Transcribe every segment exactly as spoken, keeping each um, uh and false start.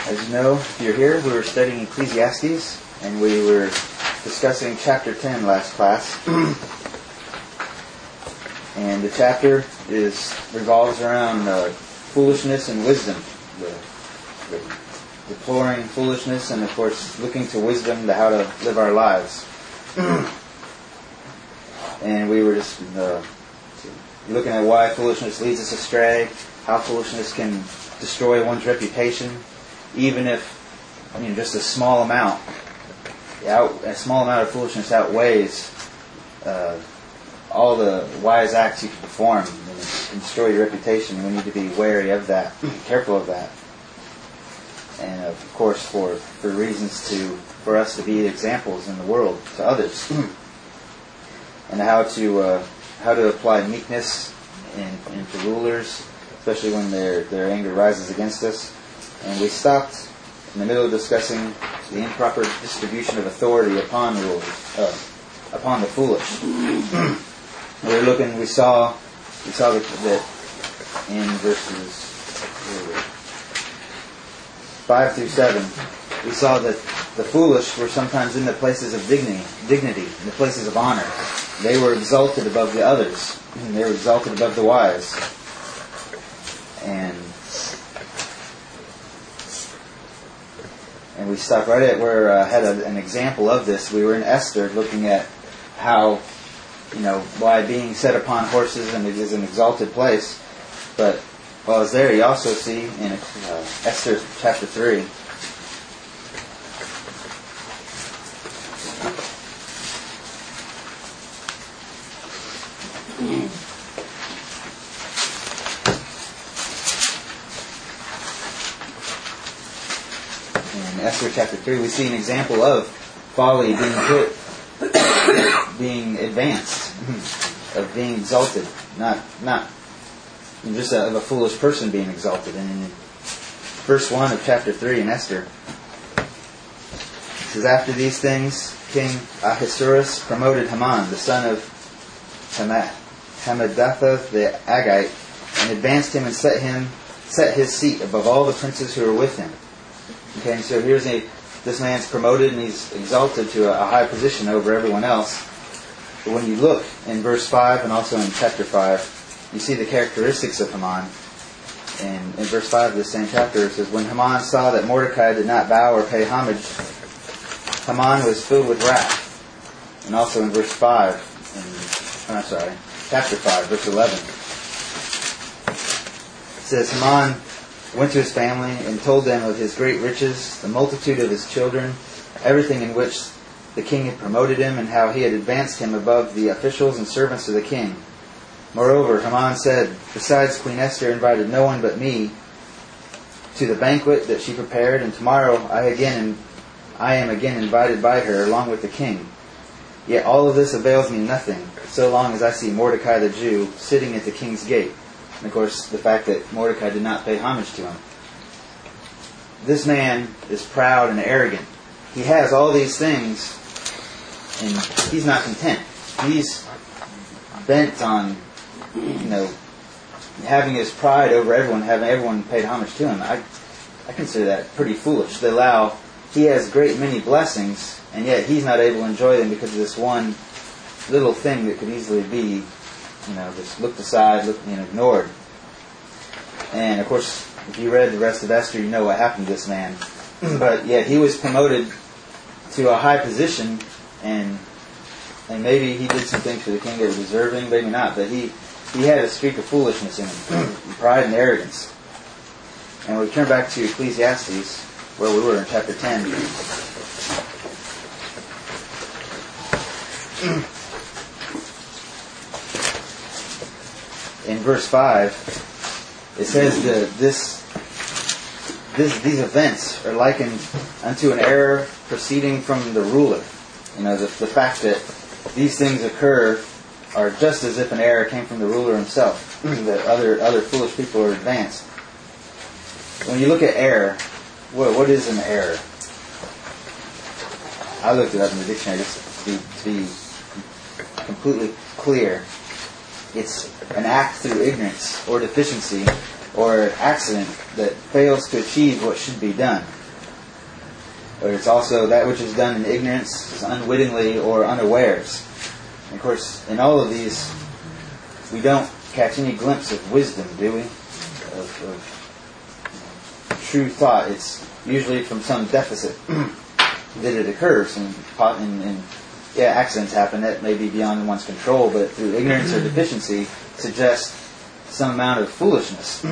As you know, if you're here, we were studying Ecclesiastes, and we were discussing chapter ten last class. And the chapter is revolves around uh, foolishness and wisdom, the, the deploring foolishness, and of course looking to wisdom to how to live our lives. And we were just uh, looking at why foolishness leads us astray, how foolishness can destroy one's reputation, even if, I mean, just a small amount, out, a small amount of foolishness outweighs uh, all the wise acts you can perform and can destroy your reputation. We need to be wary of that, careful of that, and of course for for reasons to for us to be examples in the world to others, and how to uh, how to apply meekness in, in to rulers, especially when their their anger rises against us. And we stopped in the middle of discussing the improper distribution of authority upon rulers, uh, upon the foolish. We were looking. We saw. We saw that, that in verses five through seven, we saw that the foolish were sometimes in the places of dignity, dignity, in the places of honor. They were exalted above the others. And they were exalted above the wise. And and we stopped right at where I uh, had a, an example of this. We were in Esther, looking at how, you know, why being set upon horses and it is an exalted place. But while I was there, you also see in uh, Esther chapter three. In Esther chapter three, we see an example of folly being put, being advanced, of being exalted, not not just a, of a foolish person being exalted. And in verse one of chapter three in Esther, it says, "After these things, King Ahasuerus promoted Haman, the son of Hammedatha the Agite, and advanced him and set him set his seat above all the princes who were with him." Okay, and so here's a this man's promoted and he's exalted to a, a high position over everyone else. But when you look in verse five and also in chapter five, you see the characteristics of Haman. And in verse five of the same chapter, it says, "When Haman saw that Mordecai did not bow or pay homage, Haman was filled with wrath." And also in verse five, in, I'm sorry, chapter five, verse eleven, it says, "Haman went to his family and told them of his great riches, the multitude of his children, everything in which the king had promoted him, and how he had advanced him above the officials and servants of the king. Moreover, Haman said, besides, Queen Esther invited no one but me to the banquet that she prepared, and tomorrow I again I am again invited by her along with the king. Yet all of this avails me nothing, so long as I see Mordecai the Jew sitting at the king's gate." And of course, the fact that Mordecai did not pay homage to him. This man is proud and arrogant. He has all these things, and he's not content. He's bent on, you know, having his pride over everyone, having everyone paid homage to him. I, I consider that pretty foolish. To allow, he has great many blessings, and yet he's not able to enjoy them because of this one little thing that could easily be, you know, just looked aside, looked and ignored. And of course, if you read the rest of Esther, you know what happened to this man. But yet he was promoted to a high position, and and maybe he did some things for the king that were deserving, maybe not. But he, he had a streak of foolishness in him, pride and arrogance. And we turn back to Ecclesiastes, where we were in chapter ten. In verse five, it says that this, this, these events are likened unto an error proceeding from the ruler. You know, the, the fact that these things occur are just as if an error came from the ruler himself, that other other foolish people are advanced. When you look at error, what, what is an error? I looked it up in the dictionary just to be, to be completely clear. It's an act through ignorance or deficiency or accident that fails to achieve what should be done. Or it's also that which is done in ignorance, unwittingly, or unawares. And of course, in all of these, we don't catch any glimpse of wisdom, do we? Of, of true thought. It's usually from some deficit that it occurs. And, and, and yeah, accidents happen. That may be beyond one's control, but through ignorance or deficiency, suggests some amount of foolishness.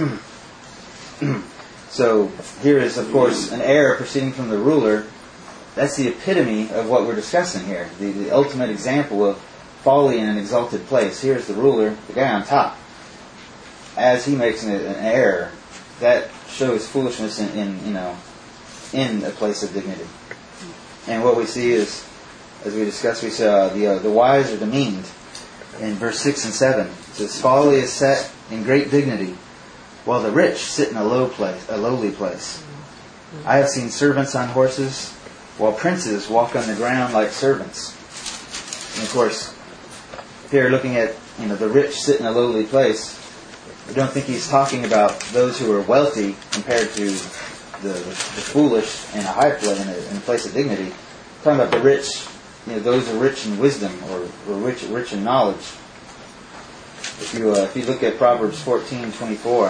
So here is, of course, an error proceeding from the ruler. That's the epitome of what we're discussing here. The, the ultimate example of folly in an exalted place. Here's the ruler, the guy on top. As he makes an, an error, that shows foolishness in, in, you know, in a place of dignity. And what we see is, as we discussed, we saw the uh, the wise are demeaned. In verse six and seven, it says, "Folly is set in great dignity, while the rich sit in a low place, a lowly place. I have seen servants on horses, while princes walk on the ground like servants." And of course, here looking at, you know, the rich sit in a lowly place, we don't think he's talking about those who are wealthy compared to the, the, the foolish in a high place, in a, in a place of dignity. He's talking about the rich, you know, those who are rich in wisdom or, or rich rich in knowledge. If you uh, if you look at Proverbs fourteen twenty-four,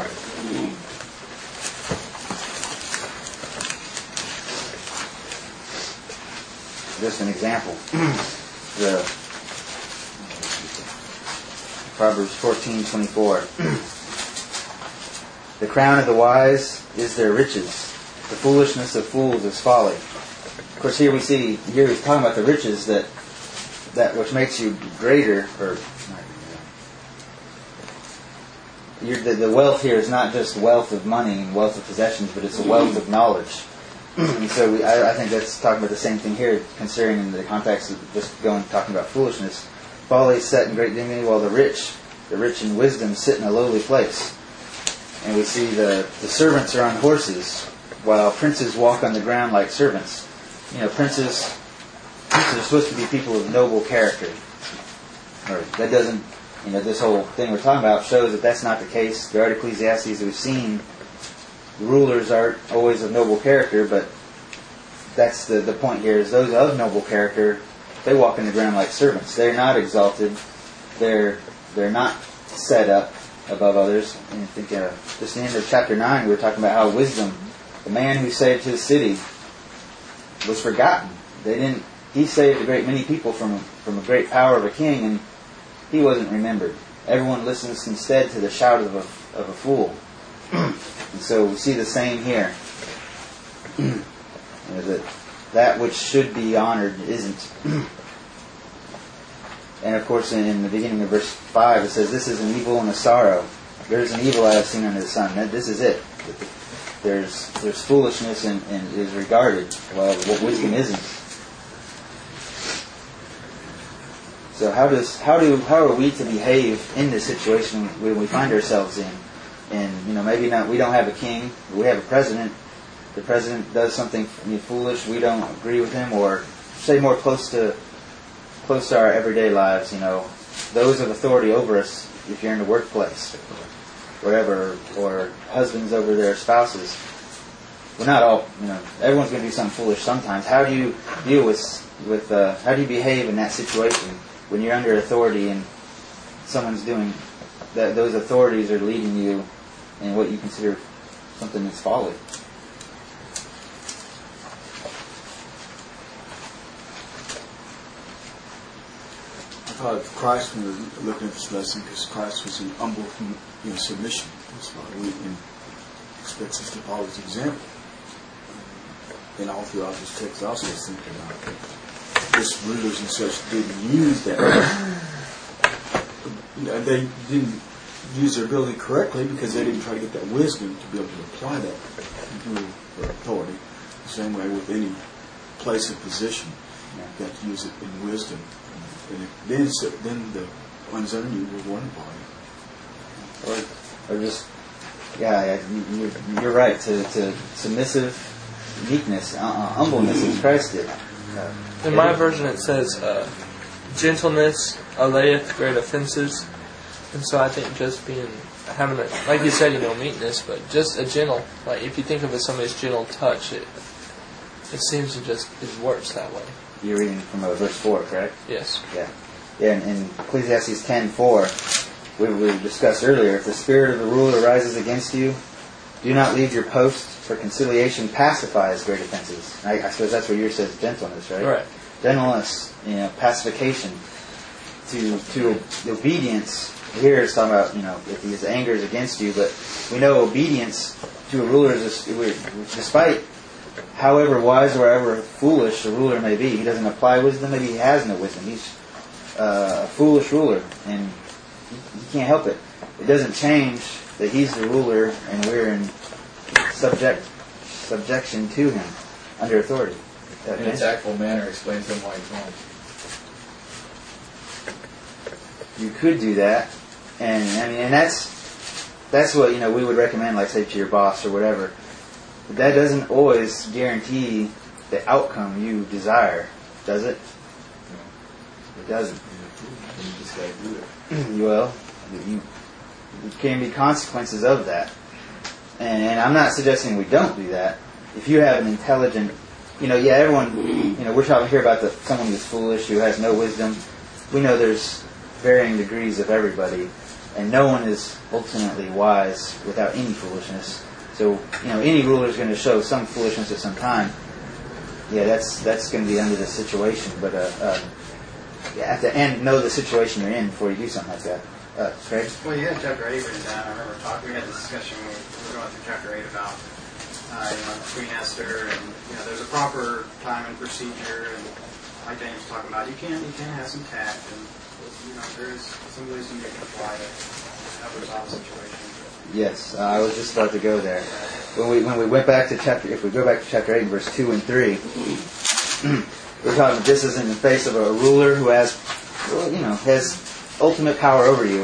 just an example. the Proverbs fourteen twenty-four. "The crown of the wise is their riches. The foolishness of fools is folly." Of course, here we see, here he's talking about the riches that that which makes you greater, or you're, the, the wealth here is not just wealth of money and wealth of possessions, but it's a wealth of knowledge. And so we, I, I think that's talking about the same thing here, considering in the context of just going talking about foolishness. Folly is set in great dignity, while the rich, the rich in wisdom, sit in a lowly place. And we see the, the servants are on horses, while princes walk on the ground like servants. You know, princes, princes are supposed to be people of noble character. Or that doesn't, you know, this whole thing we're talking about shows that that's not the case. Throughout Ecclesiastes, we've seen rulers aren't always of noble character, but that's the, the point here, is those of noble character, they walk in the ground like servants. They're not exalted. They're they're not set up above others. And I think uh, just in the end of chapter nine, we were talking about how wisdom, the man who saved his city, was forgotten. They didn't. He saved a great many people from from a great power of a king, and he wasn't remembered. Everyone listens instead to the shout of a of a fool. And so we see the same here. You know, that that which should be honored isn't. And of course, in, in the beginning of verse five, it says, "This is an evil and a sorrow. There is an evil I have seen under the sun." That this is it. There's there's foolishness and, and is regarded, while what wisdom isn't. So how does how do how are we to behave in this situation when we find ourselves in? And you know, maybe not. We don't have a king. We have a president. The president does something foolish. We don't agree with him, or say more close to close to our everyday lives. You know, those of authority over us. If you're in the workplace, whatever, or husbands over their spouses. We're not all. You know, everyone's going to do something foolish sometimes. How do you deal with with? Uh, how do you behave in that situation when you're under authority and someone's doing that? Those authorities are leading you in what you consider something that's folly. I thought of Christ when we were looking at this lesson, because Christ was in humble, you know, submission. That's why we and expects us to follow his example. And all throughout this text, I also was thinking about this rulers and such didn't use that. You know, they didn't use their ability correctly because they didn't try to get that wisdom to be able to apply that through their authority. The same way with any place of position, you have to use it in wisdom. And if, then, so, then the ones under you will warn about it. Or, or just, yeah, you're, you're right. To, to submissive meekness, uh, humbleness, as Christ did. Uh, in my version, it says, uh, "Gentleness allayeth great offenses, And so I think just being, having a, like you said, you know, meekness, but just a gentle, like if you think of it somebody's gentle touch, it it seems to just, it works that way. You're reading from uh, verse four, correct? Yes. Yeah. Yeah, in, in Ecclesiastes ten four, we, we discussed earlier, if the spirit of the ruler rises against you, do not leave your post, for conciliation pacifies great offenses. I, I suppose that's where yours says gentleness, right? Right. Gentleness, you know, pacification. To to obedience, here it's talking about, you know, if his anger is against you, but we know obedience to a ruler is, despite however wise or however foolish a ruler may be, he doesn't apply wisdom, maybe he has no wisdom. He's uh, a foolish ruler, and he, he can't help it. It doesn't change that he's the ruler and we're in subject subjection to him, under authority. In a tactful manner, explain to him why he's wrong. You could do that, and I mean, and that's that's what, you know, we would recommend, like say to your boss or whatever. But that doesn't always guarantee the outcome you desire, does it? It doesn't. You just got to do it. Well, you, there can be consequences of that, and, and I'm not suggesting we don't do that. If you have an intelligent, you know, yeah, everyone, you know, we're talking here about the someone who's foolish, who has no wisdom. We know there's varying degrees of everybody, and no one is ultimately wise without any foolishness. So, you know, any ruler is going to show some foolishness at some time. Yeah, that's that's going to be under the situation, but uh, uh, you have to end, know the situation you're in before you do something like that. Uh, Craig? Well, you had chapter eight written down. I remember talking. We had this discussion when we were going through chapter eight about uh, you know, Queen Esther, and you know, there's a proper time and procedure, and like James was talking about, you can you can have some tact, and you know, there's some wisdom you can apply to help resolve the situation. Yes, uh, I was just about to go there. When we when we went back to chapter, if we go back to chapter eight, verse two and three, we're talking. This is in the face of a ruler who has, well, you know, has ultimate power over you.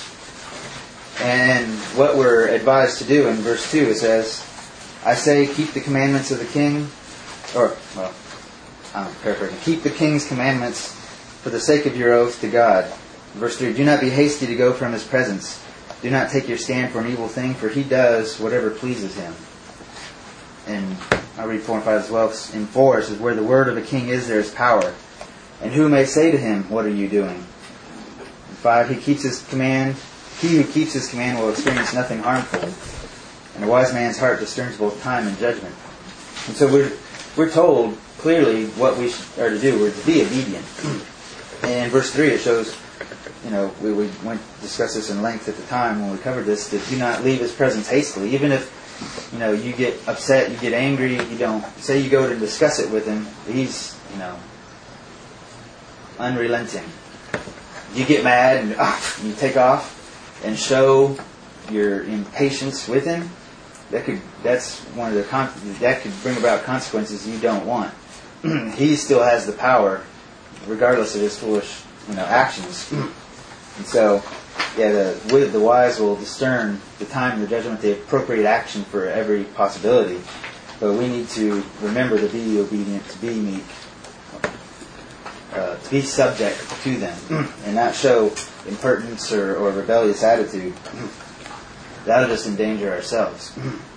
And what we're advised to do in verse two, it says, "I say, keep the commandments of the king," or well, I'm paraphrasing. Keep the king's commandments for the sake of your oath to God. Verse three, do not be hasty to go from his presence. Do not take your stand for an evil thing, for he does whatever pleases him. And I'll read four and five as well. In four, it says, where the word of a king is, there is power. And who may say to him, what are you doing? In five, he keeps his command. He who keeps his command will experience nothing harmful. And a wise man's heart discerns both time and judgment. And so we're we're told clearly what we are to do. We're to be obedient. And in verse three, it shows, you know, we, we went discussed this in length at the time when we covered this, that do not leave his presence hastily. Even if, you know, you get upset, you get angry, you don't, say you go to discuss it with him, he's, you know, unrelenting. You get mad and ah, you take off and show your impatience with him. That could, that's one of the, con- that could bring about consequences you don't want. He still has the power, regardless of his foolish, you know, actions. And so, yeah, the the wise will discern the time and the judgment, the appropriate action for every possibility. But we need to remember to be obedient, to be meek, uh, to be subject to them, and not show impertinence or, or rebellious attitude. That'll just endanger ourselves.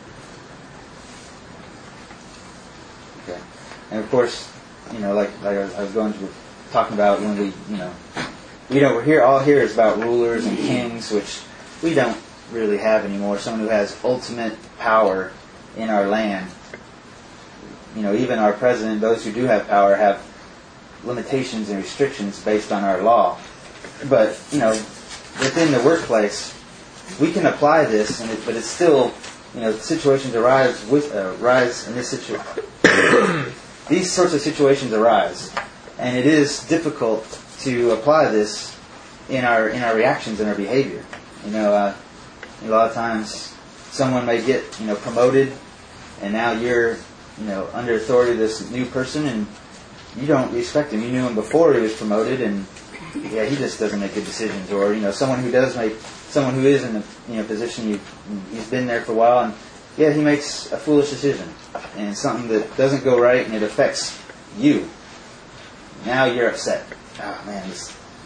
Okay, and of course, you know, like like I was going to talking about when we, you know. You know, we're here. All here is about rulers and kings, which we don't really have anymore. Someone who has ultimate power in our land. You know, even our president, those who do have power, have limitations and restrictions based on our law. But you know, within the workplace, we can apply this, and it, but it's still, you know, situations arise with uh, rise in this situation. These sorts of situations arise, and it is difficult to apply this in our in our reactions and our behavior. You know, uh, a lot of times someone may get, you know, promoted, and now you're, you know, under authority of this new person, and you don't respect him. You knew him before he was promoted, and yeah, he just doesn't make good decisions. Or, you know, someone who does make, someone who is in a, you know, position, you he's been there for a while, and yeah, he makes a foolish decision and something that doesn't go right, and it affects you. Now you're upset. Oh man, this,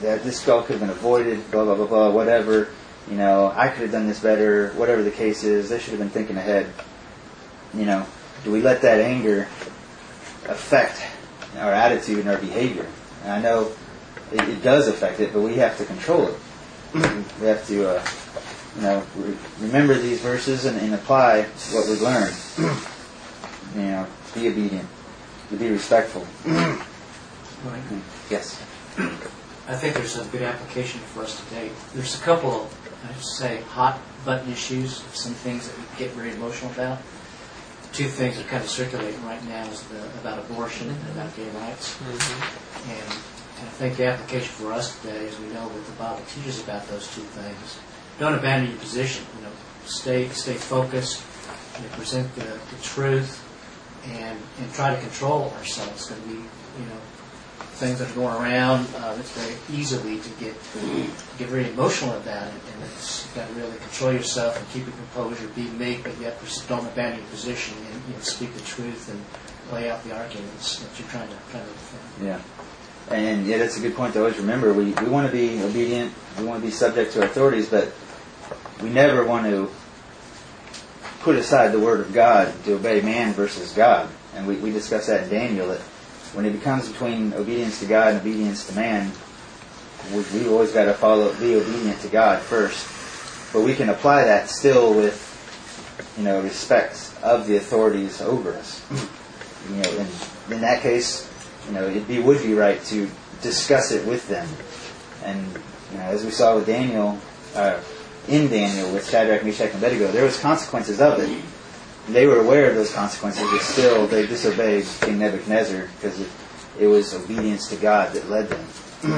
that this goal could have been avoided, blah, blah, blah, blah, whatever. You know, I could have done this better, whatever the case is. They should have been thinking ahead. You know, do we let that anger affect our attitude and our behavior? And I know it, it does affect it, but we have to control it. We have to, uh, you know, re- remember these verses and, and apply what we've learned. You know, be obedient, to be respectful. Right. Yes. I think there's a good application for us today. There's a couple of, I would say, hot button issues, some things that we get very emotional about. Two things that are kind of circulating right now is the, about abortion and about gay rights. Mm-hmm. And, and I think the application for us today is we know what the Bible teaches about those two things. Don't abandon your position. You know, stay stay focused. You know, present the, the truth, and and try to control ourselves. It's going to be, you know, things that are going around. Uh, it's very easily to get get very emotional about it, and it's, you've got to really control yourself and keep your composure, be meek, but yet don't abandon your position, and you know, speak the truth and lay out the arguments that you're trying to trying to defend. Yeah. And yeah, that's a good point to always remember. We we want to be obedient. We want to be subject to authorities, but we never want to put aside the Word of God to obey man versus God. And we, we discussed that in Daniel, that when it becomes between obedience to God and obedience to man, we, we've always got to follow, be obedient to God first. But we can apply that still with, you know, respect of the authorities over us. You know, in, in that case, you know, it be, would be right to discuss it with them. And, you know, as we saw with Daniel, uh, in Daniel with Shadrach, Meshach, and Abednego, there was consequences of it. They were aware of those consequences, but still they disobeyed King Nebuchadnezzar because it, it was obedience to God that led them.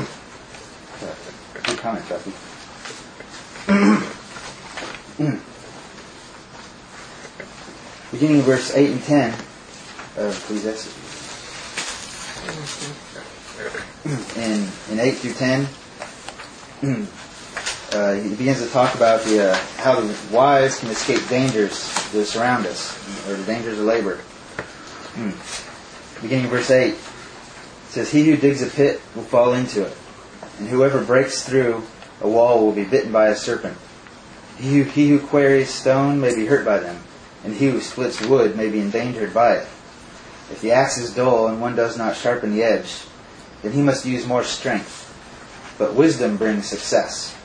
Good comment, Duffy. Beginning of verse eight and ten of Ecclesiastes. In, in eight through ten, uh, he begins to talk about the uh, how the wise can escape dangers that surround us, or the dangers of labor. Beginning of verse eight, it says, "He who digs a pit will fall into it, and whoever breaks through a wall will be bitten by a serpent. He who, he who quarries stone may be hurt by them, and he who splits wood may be endangered by it. If the axe is dull and one does not sharpen the edge, then he must use more strength. But wisdom brings success."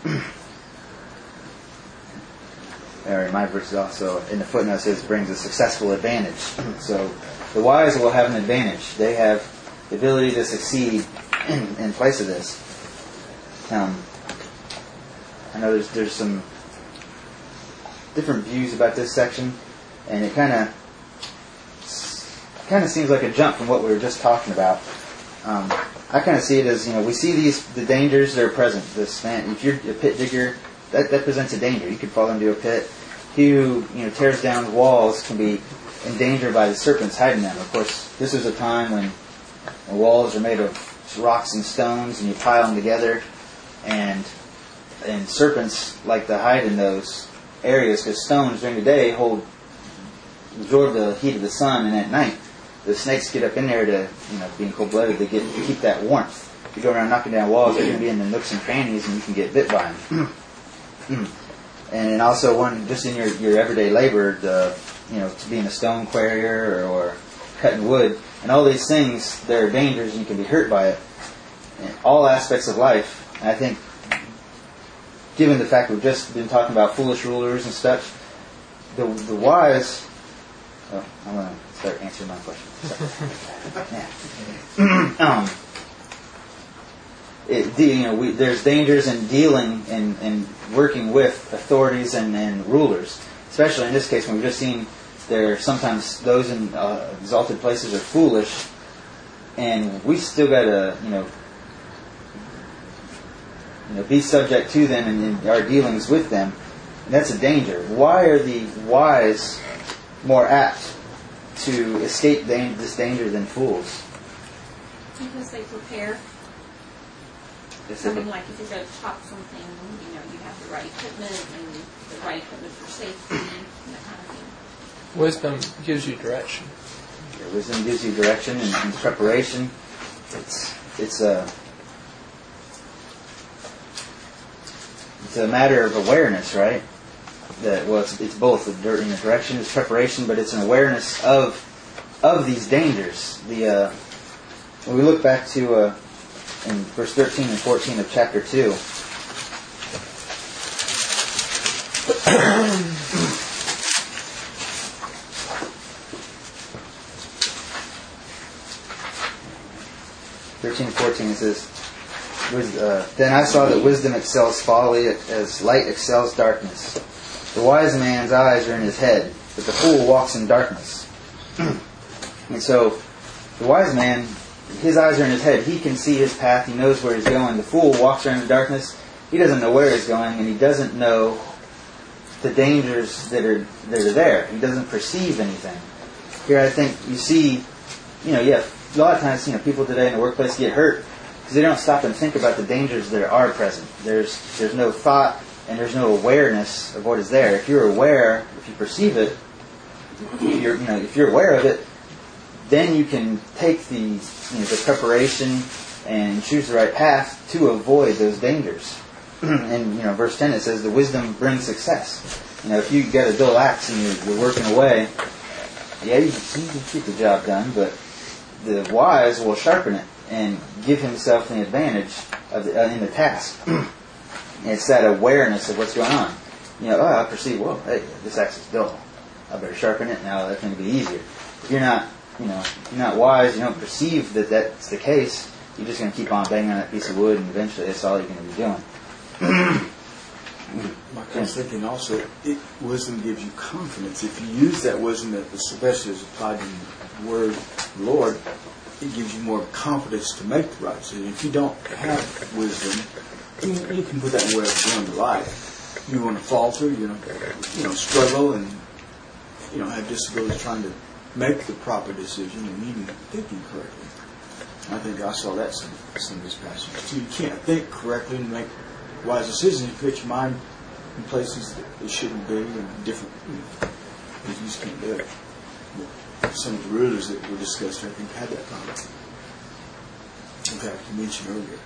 Or my verse also in the footnote says brings a successful advantage. So the wise will have an advantage. They have the ability to succeed in, in place of this. Um, I know there's there's some different views about this section, and it kind of kind of seems like a jump from what we were just talking about. Um, I kind of see it as, you know, we see these the dangers that are present. This man, if you're a pit digger, that, that presents a danger. You could fall into a pit. He who, you know, tears down walls can be endangered by the serpents hiding them. Of course, this was a time when the walls are made of rocks and stones, and you pile them together, and and serpents like to hide in those areas because stones during the day hold absorb the heat of the sun, and at night the snakes get up in there to, you know, being cold-blooded, to get to keep that warmth. If you go around knocking down walls, they're going to be in the nooks and crannies, and you can get bit by them. And also, one just in your, your everyday labor, the, you know, to being a stone quarrier or, or cutting wood, and all these things, there are dangers, and you can be hurt by it. In all aspects of life, and I think, given the fact we've just been talking about foolish rulers and such, the the wise. Oh, I'm going to start answering my question. Yeah. um, it, the, you know, we, there's dangers in dealing and, and working with authorities and, and rulers, especially in this case when we've just seen there sometimes those in uh, exalted places are foolish, and we still got to, you know, you know, be subject to them in, in our dealings with them. And that's a danger. Why are the wise more apt to escape da- this danger than fools? Because they prepare. I mean, like if you're going to chop something, you know, you have the right equipment and the right equipment for safety and that kind of thing. Wisdom gives you direction. Yeah, wisdom gives you direction and, and preparation. It's it's a it's a matter of awareness, right? That well, it's, it's both the dir- you know, direction, it's preparation, but it's an awareness of of these dangers. The uh, when we look back to uh, in verse thirteen and fourteen of chapter two. thirteen and fourteen, it says, uh, Then I saw that wisdom excels folly as light excels darkness. The wise man's eyes are in his head, but the fool walks in darkness. And so, the wise man, his eyes are in his head. He can see his path. He knows where he's going. The fool walks around in darkness. He doesn't know where he's going, and he doesn't know the dangers that are that are there. He doesn't perceive anything. Here, I think you see, you know, yeah, a lot of times, you know, people today in the workplace get hurt because they don't stop and think about the dangers that are present. There's there's no thought and there's no awareness of what is there. If you're aware, if you perceive it, if you're you know if you're aware of it, then you can take the you know, the preparation and choose the right path to avoid those dangers. And you know, verse ten, it says the wisdom brings success. You know, if you got a dull axe and you're, you're working away, yeah, you can, you can keep the job done, but the wise will sharpen it and give himself the advantage of the, uh, in the task. It's that awareness of what's going on. You know, oh, I perceive, well, hey, this axe is dull. I better sharpen it now. That's going to be easier. If you're not, you know, if you're not wise, you don't perceive that that's the case. You're just going to keep on banging on that piece of wood, and eventually that's all you're going to be doing. I was thinking also, it, wisdom gives you confidence. If you use that wisdom that especially is applied in the Word of the Lord, it gives you more confidence to make the right decision. If you don't have wisdom, you, you can put that in the way of doing life. You want to falter, you know, you know, struggle, and you know, have disabilities trying to make the proper decision and even thinking correctly. I think I saw that some some of this passage too. You can't think correctly and make wise decisions. You put your mind in places that it shouldn't be and different. You know, you just can't do it. Some of the rulers that were discussed, I think, had that problem. In fact, you mentioned earlier.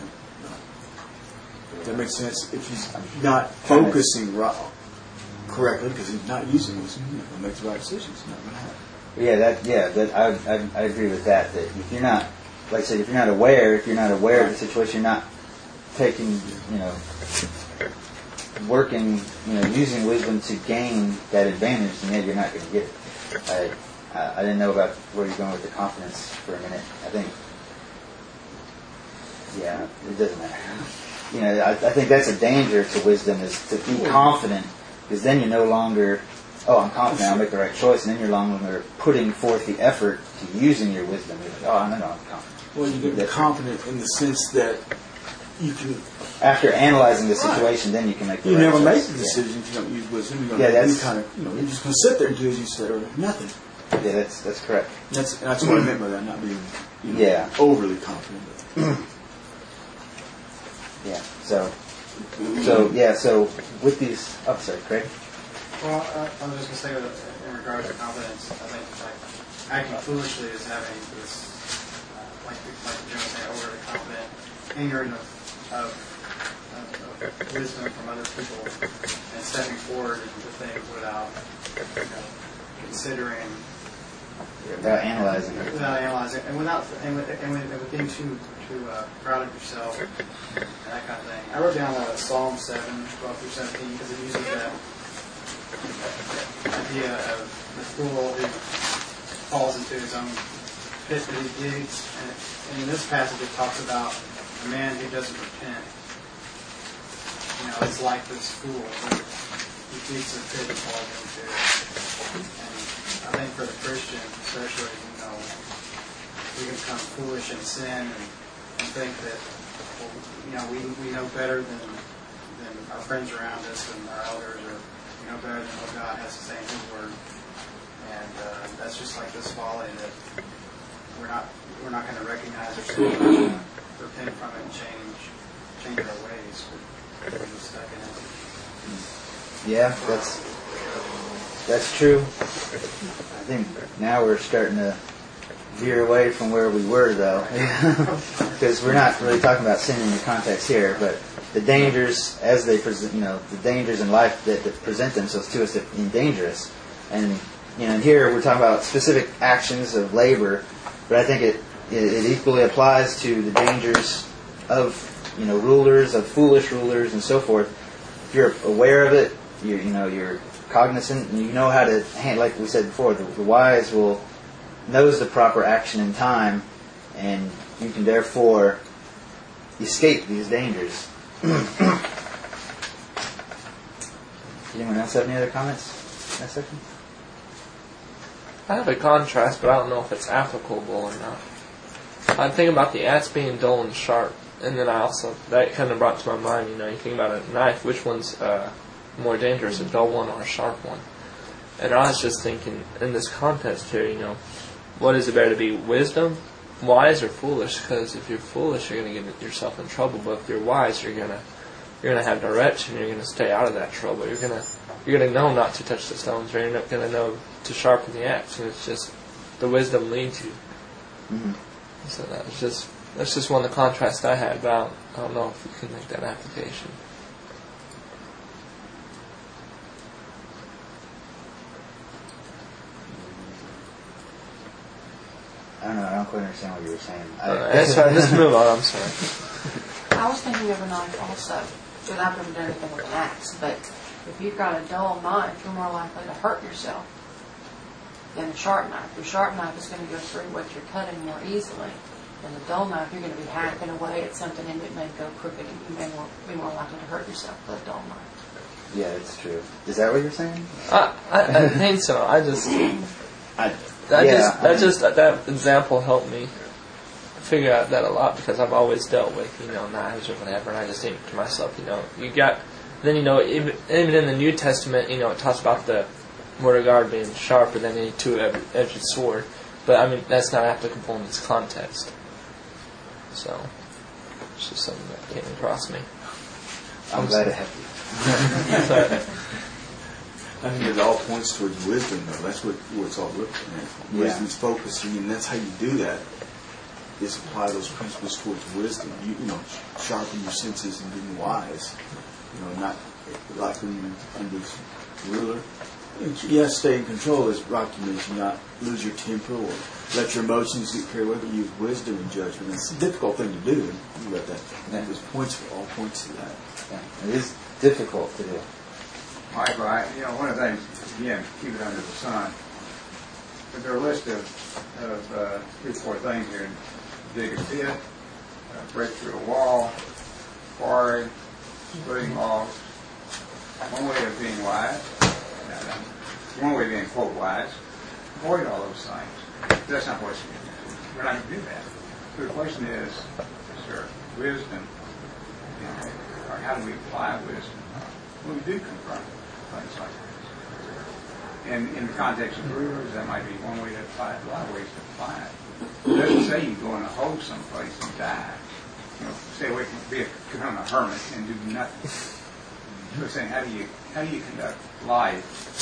Does that make sense? If he's not focusing right, correctly, because he's not using wisdom, he's not going to make the right decisions. It's not going to happen. Yeah, that yeah, that I, I I agree with that. That if you're not, like I said, if you're not aware, if you're not aware of the situation, you're not taking, you know, working, you know, using wisdom to gain that advantage, then yeah, you're not going to get it. I, I I didn't know about where you're going with the confidence for a minute. I think, yeah, it doesn't matter. You know, I, I think that's a danger to wisdom, is to be confident, because then you're no longer, oh, I'm confident, I'll make the right choice, and then you're no longer putting forth the effort to using your wisdom. You're like, oh, no, no, I'm confident. Well, you get confident in the sense that you can. After analyzing the situation, right. Then you can make the you right never choice. make the decision yeah. if you don't use wisdom. You're yeah, that's kind of, you know, you're just going to sit there and do as you said earlier, nothing. Yeah, that's that's correct. That's that's what I meant by that, not being you know, yeah. overly confident. Yeah. So, so yeah. So with these, oh, sorry, Craig. Well, I, I was just going to say that in regards to confidence, I think like acting foolishly is having this, uh, like like Jim was saying, overly confident, ignorant of, of, of, of wisdom from other people, and stepping forward into things without you know, considering. Without analyzing it. Without analyzing, and without, and with, and with, and with being too too uh, proud of yourself and that kind of thing. I wrote down uh, Psalm seven, twelve through seventeen, because it uses that, that idea of the fool who falls into his own pit that he digs. And, and in this passage, it talks about a man who doesn't repent. You know, it's like this fool who he digs a pit and falls into it. And I think for the Christian, especially, you know, we can become foolish in sin and, and think that, well, you know, we we know better than than our friends around us and our elders, or we know better than what God has to say in His Word. And uh, that's just like this folly that we're not we're not going to recognize or sin, we're going to repent from it and change change our ways. We're just stuck in it. Yeah, that's. That's true. I think now we're starting to veer away from where we were, though, because we're not really talking about sin in the context here, but the dangers as they present, you know, the dangers in life that, that present themselves to us that endanger us. And you know, and here we're talking about specific actions of labor, but I think it it, it equally applies to the dangers of, you know, rulers, of foolish rulers, and so forth. If you're aware of it, you you know, you're cognizant, and you know how to handle. Like we said before, the, the wise will knows the proper action in time, and you can therefore escape these dangers. Anyone else have any other comments in that section? I have a contrast, but I don't know if it's applicable or not. I'm thinking about the axe being dull and sharp, and then I also, that kind of brought to my mind, you know, you think about a knife, which one's uh, more dangerous, a dull one or a sharp one? And I was just thinking, in this context here, you know, what is it better to be, wisdom, wise, or foolish? Because if you're foolish, you're going to get yourself in trouble. But if you're wise, you're going to you're going to have direction. You're going to stay out of that trouble. You're going to you're going to know not to touch the stones, or you're not going to know to sharpen the axe. And it's just the wisdom leads you. Mm-hmm. So that's just that's just one of the contrasts I had. But I don't, I don't know if you can make that application. I don't know. I don't quite understand what you were saying. I, Uh, that's fine. Let's move on. I'm sorry. I was thinking of a knife also, because I've never done anything with an axe, but if you've got a dull knife, you're more likely to hurt yourself than a sharp knife. Your sharp knife is going to go through what you're cutting more easily. Than a dull knife, you're going to be hacking away at something and it may go crooked, and you may more, be more likely to hurt yourself with a dull knife. yeah, it's true. Is that what you're saying? I, I, I think so. I just I, that yeah, just I that mean, just that example helped me figure out that a lot, because I've always dealt with, you know, knives or whatever, and I just think to myself, you know, you got then, you know, even, even in the New Testament, you know, it talks about the word of God being sharper than any two-edged sword, but I mean that's not applicable in this context. So it's just something that came across me. I'm glad to help you. I think it all points towards wisdom, though. That's what, what it's all looking at. Yeah. Wisdom's focusing, and that's how you do that, is apply those principles towards wisdom. You, you know, sharpen your senses and being wise. You know, not like when you're under this ruler. Yes, stay in control, as Rocky mentioned, not lose your temper or let your emotions get carried away, but use wisdom and judgment. It's a difficult thing to do, and you got that. And there's points, all points to that. Yeah, it is difficult to do. Michael, I, you know, one of the things, again, keep it under the sun. But there are a list of, of uh, three, four things here. Dig a pit, uh, break through a wall, quarry, splitting logs. One way of being wise, uh, one way of being, quote, wise, avoid all those things. That's not what it's, we're not going to do that. So the question is, is there wisdom, you know, or how do we apply wisdom when we do confront things like this? And in the context of rulers, that might be one way to apply it, a lot of ways to apply it. It doesn't say you go in a hole someplace and die. You know, stay away from, be a, become a hermit and do nothing. So it's saying, how do you, how do you conduct life?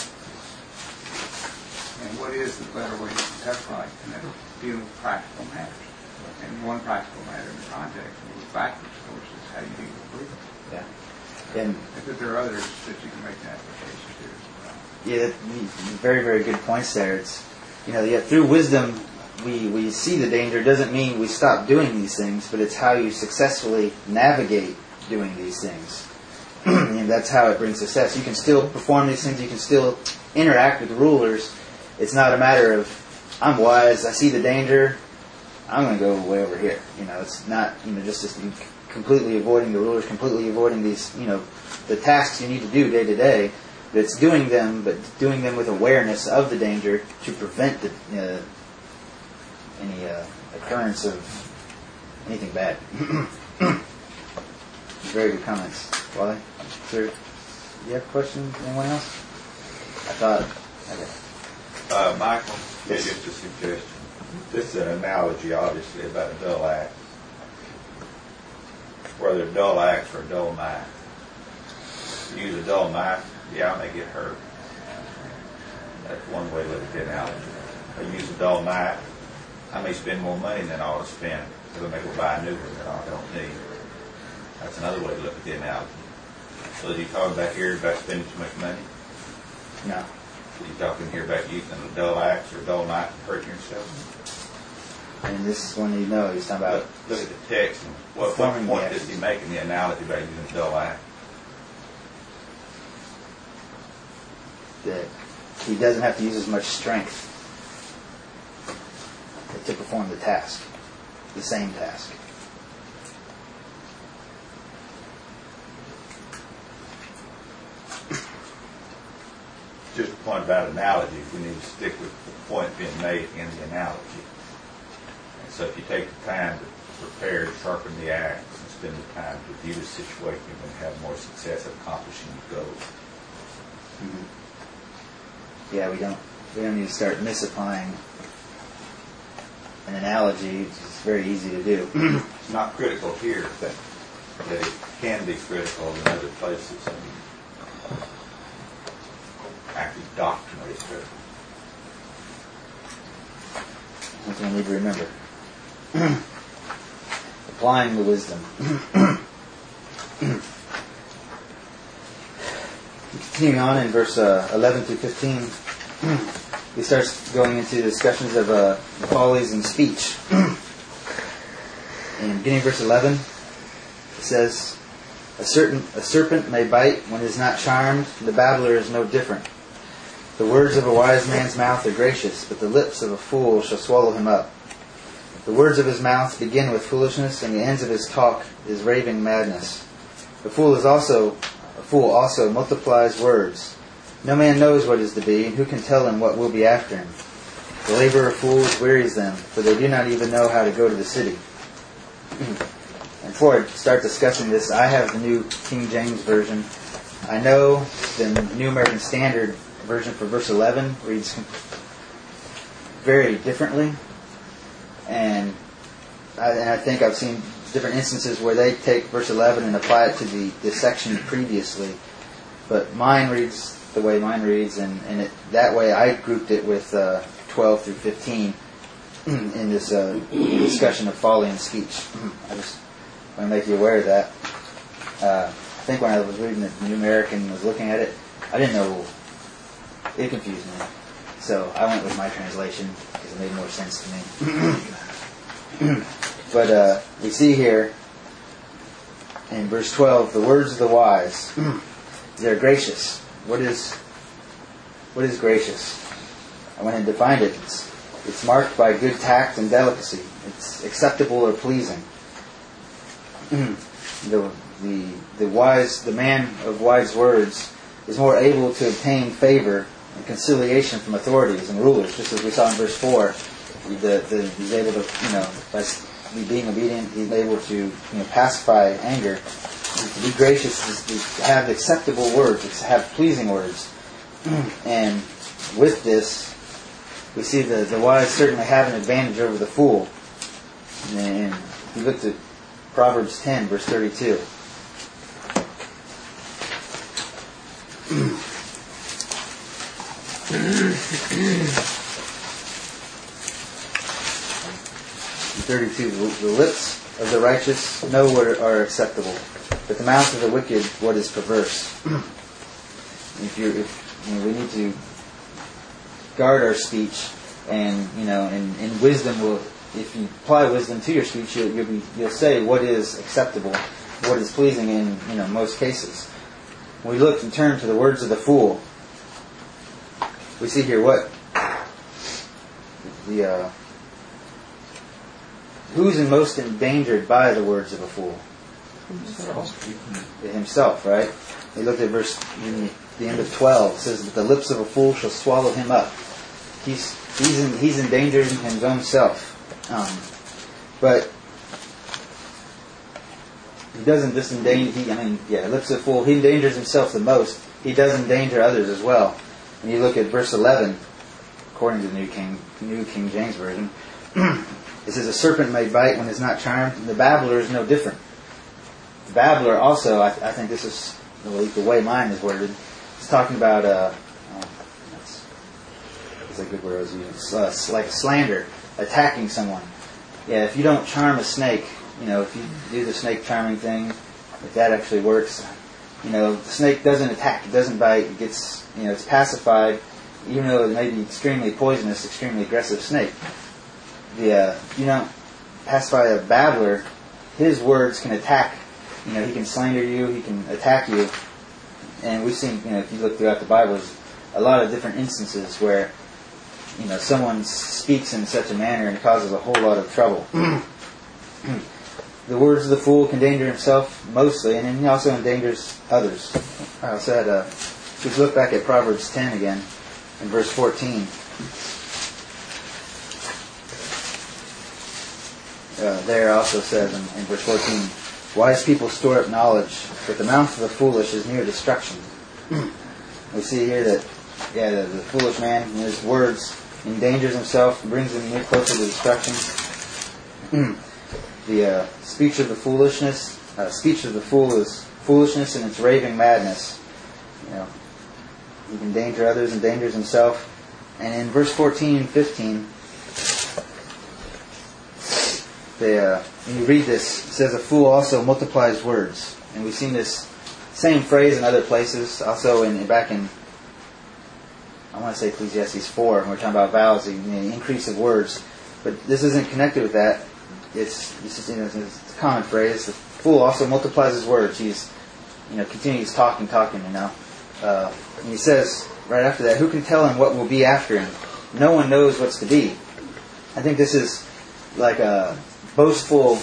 And what is the better way to conduct life? And then deal with practical matters. And one practical matter in the context is backwards, of course, is how you deal with rulers. Yeah. And But there are others that you can make an application to as well. yeah, very, very good points there. It's, you know, yeah, through wisdom, we, we see the danger. It doesn't mean we stop doing these things, but it's how you successfully navigate doing these things. And that's how it brings success. You can still perform these things. You can still interact with rulers. It's not a matter of, I'm wise, I see the danger, I'm going to go way over here. You know, it's not, you know, just just completely avoiding the rulers, completely avoiding these, you know, the tasks you need to do day to day. But it's doing them, but doing them with awareness of the danger to prevent the, uh, any uh, occurrence of anything bad. Very good comments. Wally, sir, do you have questions? Anyone else? I thought. Okay. Uh, Michael, Yes. yeah, just a suggestion. This is an analogy, obviously, about a dull axe. Whether a dull axe or a dull knife. You use a dull knife, yeah, I may get hurt. That's one way to look at the analogy. I use a dull knife, I may spend more money than I ought to spend because I may go buy a new one that I don't need. That's another way to look at the analogy. So is he talking back here about spending too much money? No. Is he talking here about using a dull axe or a dull knife and hurting yourself? And this is when you know he's talking about. Look, look at the text. And what, what point is he making the analogy about using a dull axe? That he doesn't have to use as much strength to perform the task, the same task. Just a point about analogies, we need to stick with the point being made in the analogy. And so if you take the time to prepare, sharpen the axe, and spend the time to view the situation, you're going to have more success at accomplishing your goals. Mm-hmm. Yeah, we don't we don't need to start misapplying an analogy. It's very easy to do. It's not critical here, that, that it can be critical in other places. I mean, actually, doctrinally it's critical. That's what we need to remember. Applying the wisdom. Continuing on in verse uh, eleven through fifteen, he starts going into discussions of uh, follies in speech. In beginning of verse eleven, it says, a, certain, a serpent may bite when it is not charmed, the babbler is no different. The words of a wise man's mouth are gracious, but the lips of a fool shall swallow him up. The words of his mouth begin with foolishness, and the ends of his talk is raving madness. The fool is also a fool also multiplies words. No man knows what is to be, and who can tell him what will be after him? The labor of fools wearies them, for they do not even know how to go to the city. And before I start discussing this, I have the New King James Version. I know the New American Standard Version for verse eleven reads very differently, and I, and I think I've seen different instances where they take verse eleven and apply it to the, the section previously. But mine reads the way mine reads, and, and it, that way I grouped it with uh, twelve through fifteen in this uh, discussion of folly in speech. I just want to make you aware of that. Uh, I think when I was reading the New American and was looking at it, I didn't know. It confused me. So I went with my translation because it made more sense to me. But uh, we see here in verse twelve, the words of the wise, they're gracious. What is what is gracious? I went and defined it. It's, it's marked by good tact and delicacy. It's acceptable or pleasing. the the the wise, the man of wise words is more able to obtain favor and conciliation from authorities and rulers, just as we saw in verse four. The, the, he's able to, you know, by being obedient, he's able to, you know, pacify anger. To be gracious is to have acceptable words, to have pleasing words. And with this, we see the, the wise certainly have an advantage over the fool. And if you look at Proverbs ten, verse thirty-two. thirty-two, the lips of the righteous know what are acceptable, but the mouth of the wicked what is perverse. If you're, if, you know, we need to guard our speech, and you know, and, and wisdom will. If you apply wisdom to your speech, you'll, you'll, be, you'll say what is acceptable, what is pleasing in, you know, most cases. When we look and turn to the words of the fool, we see here what the uh, who's in most endangered by the words of a fool? Himself. Himself, right? We looked at verse in the end of twelve. It says that the lips of a fool shall swallow him up. He's he's in, he's endangering his own self. Um, but he doesn't just endanger. He, I mean, yeah, lips of a fool. He endangers himself the most. He does endanger others as well. When you look at verse eleven, according to the New King New King James Version, it says, "A serpent may bite when it's not charmed, and the babbler is no different." The babbler also, I, I think this is the way, the way mine is worded. It's talking about uh, uh, that's, that's a good word I was using. Uh, like slander. attacking someone. Yeah, if you don't charm a snake, you know, if you do the snake charming thing, if that actually works, you know, the snake doesn't attack, it doesn't bite, it gets, you know, it's pacified, even though it may be extremely poisonous, extremely aggressive snake. The, uh, you don't pacify a babbler, his words can attack, you know, he can slander you, he can attack you. And we've seen, you know, if you look throughout the Bible, there's a lot of different instances where, you know, someone speaks in such a manner and causes a whole lot of trouble. The words of the fool can endanger himself mostly, and then he also endangers others. I said, uh, if we look back at Proverbs ten again, in verse fourteen. Uh, there also says in, in verse fourteen, wise people store up knowledge, but the mouth of the foolish is near destruction. We see here that, yeah, the, the foolish man, in his words, endangers himself, brings him near closer to destruction. The uh, speech of the foolishness, uh, speech of the fool is foolishness and it's raving madness. You know, he can endanger others, endangers himself. And in verse fourteen and fifteen, they, uh, when you read this, it says, a fool also multiplies words. And we've seen this same phrase in other places, also in back in, I want to say Ecclesiastes four, when we're talking about vows, the increase of words. But this isn't connected with that. It's, it's, you know, it's a common phrase. The fool also multiplies his words. He's, you know, continues talking, talking, you know. Uh, and he says, right after that, who can tell him what will be after him? No one knows what's to be. I think this is like a boastful,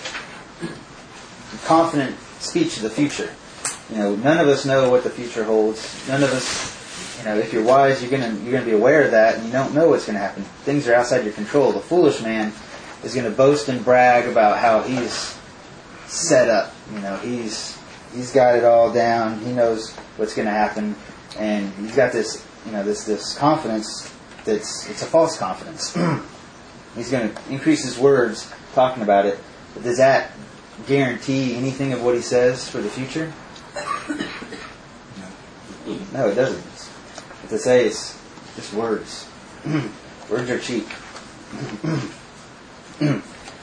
confident speech of the future. You know, none of us know what the future holds. None of us, you know, if you're wise, you're gonna you're gonna be aware of that, and you don't know what's gonna happen. Things are outside your control. The foolish man is going to boast and brag about how he's set up. You know, he's he's got it all down. He knows what's going to happen, and he's got this, you know, this this confidence that's it's a false confidence. He's going to increase his words talking about it. But does that guarantee anything of what he says for the future? No, it doesn't. What they say is just words. Words are cheap. um,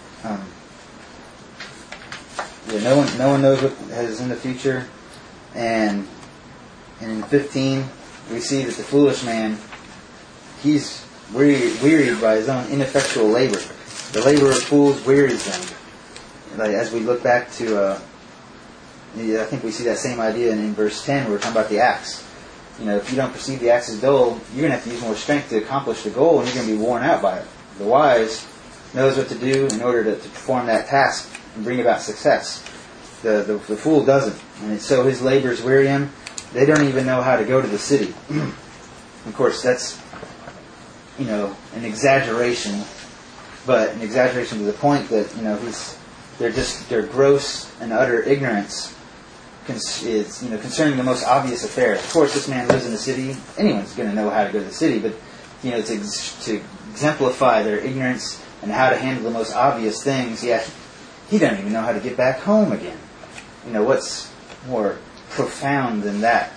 yeah, no one, no one knows what is in the future, and and in fifteen we see that the foolish man, he's weary, wearied by his own ineffectual labor. The labor of fools wearies them. Like, as we look back to, uh, yeah, I think we see that same idea in, in verse ten, where we're talking about the axe. You know, if you don't perceive the axe as dull, you're going to have to use more strength to accomplish the goal, and you're going to be worn out by it. The wise knows what to do in order to, to perform that task and bring about success. The, the the fool doesn't, and so his labors weary him. They don't even know how to go to the city. Of course, that's, you know, an exaggeration, but an exaggeration to the point that, you know, he's they're just their gross and utter ignorance is, you know, concerning the most obvious affairs. Of course, this man lives in the city. Anyone's going to know how to go to the city, but, you know, to to exemplify their ignorance and how to handle the most obvious things, yeah, he doesn't even know how to get back home again. You know, what's more profound than that?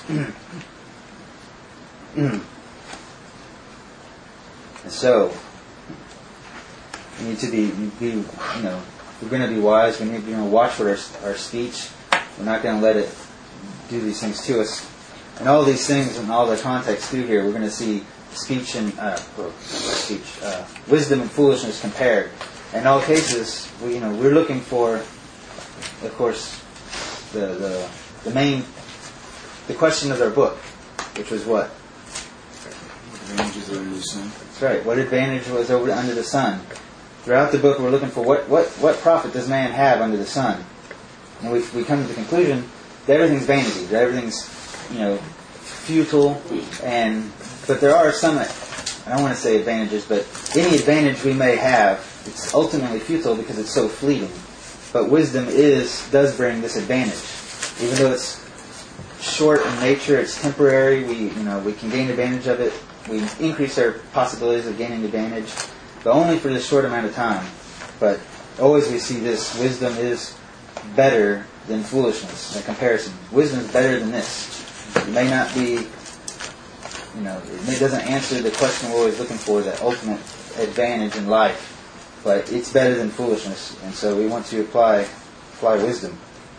So, we need to be, be, you know, we're going to be wise. We need to, you know, watch what our, our speech. We're not going to let it do these things to us. And all these things in all the context through here, we're going to see speech and uh, speech, uh, wisdom and foolishness compared. In all cases, we, you know, we're looking for, of course, the the the main the question of their book, which was what? Advantages under the sun. That's right. What advantage was over under the sun? Throughout the book, we're looking for what what what profit does man have under the sun? And we we come to the conclusion that everything's vanity, that everything's, you know, futile, and but there are some, I don't want to say advantages, but any advantage we may have, it's ultimately futile because it's so fleeting. But wisdom is does bring this advantage, even though it's short in nature, it's temporary. We you know we can gain advantage of it. We increase our possibilities of gaining advantage, but only for this short amount of time. But always we see this: wisdom is better than foolishness. In comparison, wisdom is better than this. It may not be, you know, it doesn't answer the question we're always looking for, the ultimate advantage in life, but it's better than foolishness, and so we want to apply apply wisdom.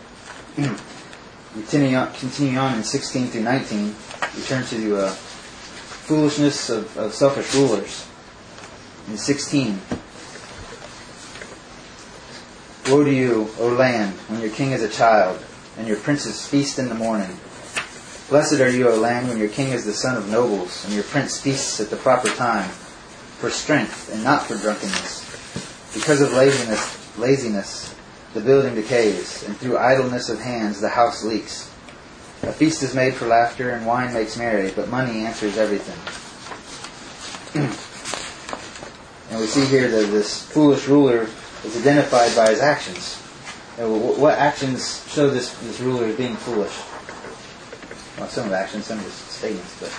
We continue on, continue on in sixteen through nineteen. We turn to the uh, foolishness of, of selfish rulers. In sixteen, woe to you, O land, when your king is a child, and your princes feast in the morning. Blessed are you, O land, when your king is the son of nobles, and your prince feasts at the proper time, for strength and not for drunkenness. Because of laziness, laziness, the building decays, and through idleness of hands the house leaks. A feast is made for laughter, and wine makes merry, but money answers everything. And we see here that this foolish ruler is identified by his actions. And what actions show this, this ruler as being foolish? Well, some of the actions, some of his statements, but...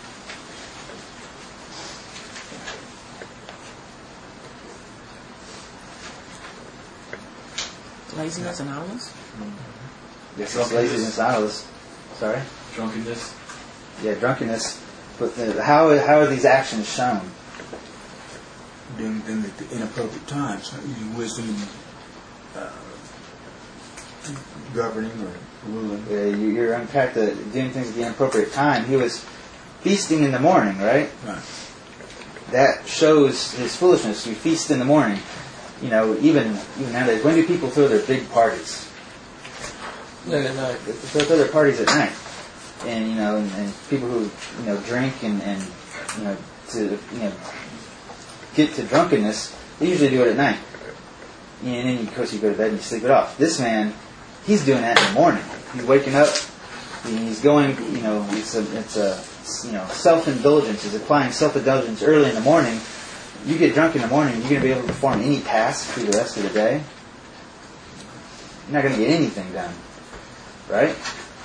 Laziness and idleness? Yes, it's laziness and idleness. Sorry? Drunkenness. Yeah, drunkenness. But the, how, how are these actions shown? Doing them at the inappropriate times, not using wisdom in uh, governing or ruling. Uh, you, you're unpacked the doing things at the inappropriate time. He was feasting in the morning, right? Right. That shows his foolishness. You feast in the morning. You know, even even nowadays, when do people throw their big parties? Late at night. They throw their parties at night. And, you know, and, and people who, you know, drink and, and, you know, to, you know, get to drunkenness, they usually do it at night. And then, of course, you go to bed and you sleep it off. This man, he's doing that in the morning. He's waking up, he's going, you know, it's a, it's a you know, self-indulgence. He's applying self-indulgence early in the morning. You get drunk in the morning, you're going to be able to perform any task through the rest of the day. You're not going to get anything done. Right?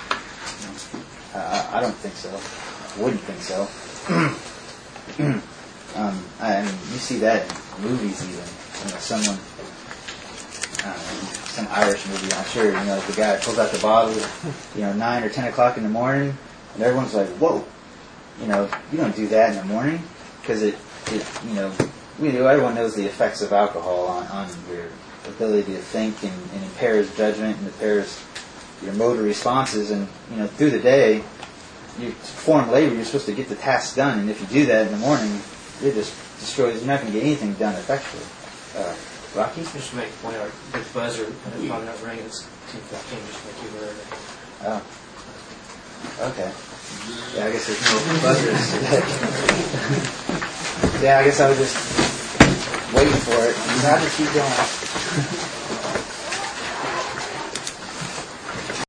Uh, I don't think so. I wouldn't think so. um, I mean, you see that in movies even. You know, someone, I don't know, some Irish movie, I'm sure, you know, like the guy pulls out the bottle, you know, nine or ten o'clock in the morning, and everyone's like, whoa, you know, you don't do that in the morning, because it, it, you know, you know, everyone knows the effects of alcohol on, on your ability to think and, and impairs judgment and impairs your motor responses, and, you know, through the day, you perform labor, you're supposed to get the task done, and if you do that in the morning, it just destroys, you're not going to get anything done effectively. Uh, Rocky? Just to make a point, our big buzzer, and it's probably not ringing, it's two fifteen, just to make you aware of it. Oh. Okay. Yeah, I guess there's no buzzers today. Yeah, I guess I was just waiting for it. How did keep going?